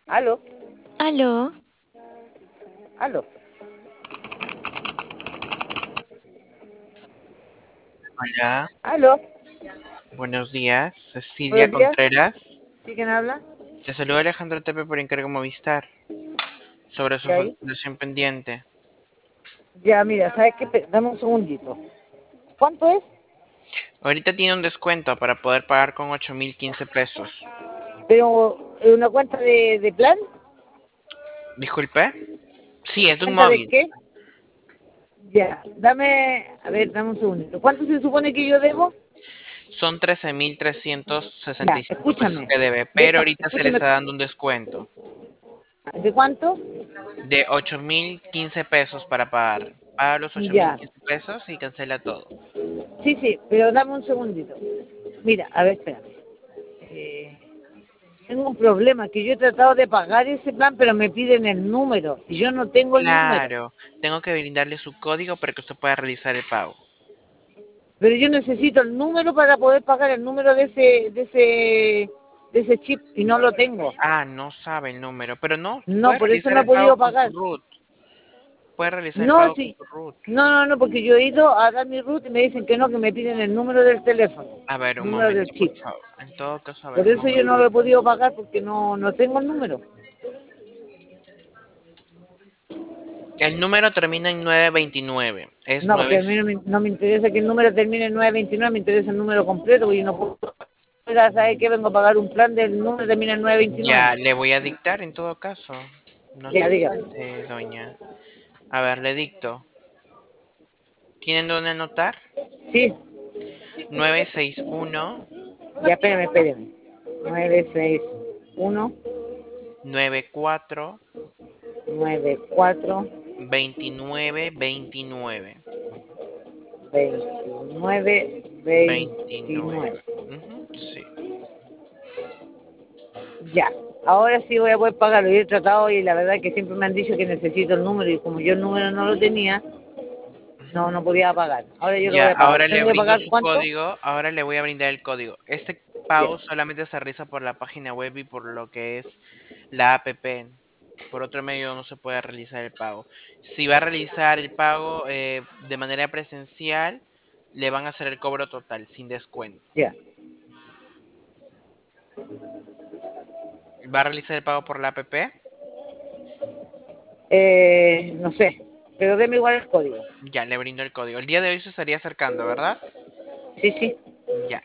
Aló, Aló, aló. Hola, Aló, buenos días. Cecilia buenos días. Contreras. ¿Sí quién habla? Te saluda Alejandro Tepe por encargo Movistar sobre su ¿Qué hay? facturación pendiente. Ya, mira, ¿sabes qué? Dame un segundito. ¿Cuánto es? Ahorita tiene un descuento para poder pagar con 8.015 pesos. Pero, ¿una cuenta de plan? Disculpe. Sí, es de un ¿Cuenta de móvil. qué? Ya, a ver, dame un segundito. ¿Cuánto se supone que yo debo? Son 13.365 Ya, pesos escúchame. que debe, pero ahorita se le Escúchame. está dando un descuento ¿De cuánto? de 8.015 pesos para pagar. Paga los ocho mil Ya. quince pesos y cancela todo. Sí, sí, pero dame un segundito. Mira, a ver, espérame. Eh, Tengo un problema, que yo he tratado de pagar ese plan, pero me piden el número, y yo no tengo el número. Claro, tengo que brindarle su código para que usted pueda realizar el pago. Pero yo necesito el número para poder pagar el número de ese chip y no lo tengo. Ah, no sabe el número, pero no, No, puede por eso realizar no he el pago podido con su pagar. root. Puede realizar el No, pago con sí. su root. No, no, no, porque yo he ido a dar mi root y me dicen que no, que me piden el número del teléfono, A ver, un número del momento, por chip. favor. En todo caso, a ver, Por un eso yo momento. no lo he podido pagar porque no tengo el número. El número termina en 929. Es No, porque 9. a mí no me interesa que el número termine en 929, me interesa el número completo, porque yo no puedo. Oiga, ¿sabe qué? Vengo a pagar un plan del número que termina en 929. Ya le voy a dictar en todo caso. No se Ya, dígame. espante, doña. A ver, le dicto. ¿Tienen dónde anotar? Sí, 961 ya, espéreme. 961 94 94 2929. 29 29. 29. Ujú, sí. Ya, ahora sí voy a poder pagarlo. Yo he tratado y la verdad que siempre me han dicho que necesito el número y como yo el número no lo tenía, Ujú. no podía pagar. Ahora yo lo voy Ya, a pagar. ahora le ¿Tengo que brindo pagar su cuánto? código. Ahora le voy a brindar el código. Este Ya, pago solamente se realiza por la página web y por lo que es la app. Por otro medio no se puede realizar el pago. Si va a realizar el pago de manera presencial, le van a hacer el cobro total, sin descuento. ya. ¿Va a realizar el pago por la app? No sé, pero deme igual el código. Ya, le brindo el código. El día de hoy se estaría acercando, ¿verdad? Sí, sí. Ya,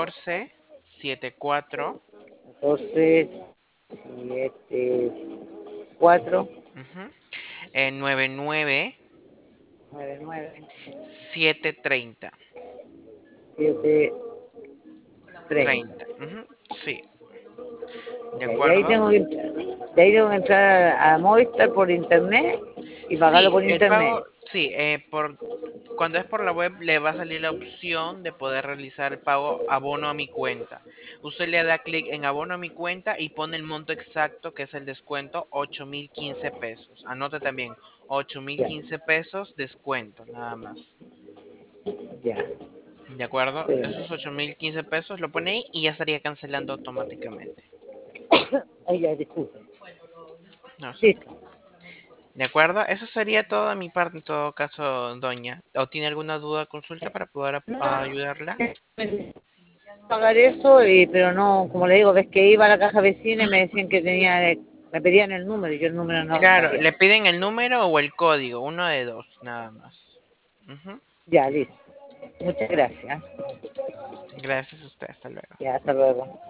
1474. 14, 7, 4, Ujú. 99 9, 730. 7, 30. 30. Ujú, sí, ¿de Ya, y ahí acuerdo? tengo que entrar. De ahí tengo que entrar a Movistar por internet y pagarlo Sí, por el pago, internet. sí, cuando es por la web le va a salir la opción de poder realizar el pago abono a mi cuenta. Usted le da clic en abono a mi cuenta y pone el monto exacto que es el descuento, 8.015 pesos. Anote también, ocho mil Ya, quince pesos descuento, nada más. ya. ¿De acuerdo? Espérame. Esos 8.015 pesos lo pone ahí y ya estaría cancelando automáticamente. Ay, ya, disculpe. No se Listo. preocupe. ¿De acuerdo? Eso sería todo de mi parte en todo caso, doña. ¿O tiene alguna duda o consulta para poder ayudarla? Necesito pagar eso, pero no, como le digo, ves que iba a la caja vecina y me decían que me pedían el número y yo el número no lo Claro, sabía. le piden el número o el código, uno de dos, nada más. Ujú. Ya, listo. Muchas gracias. Gracias a usted, hasta luego. Ya, hasta luego.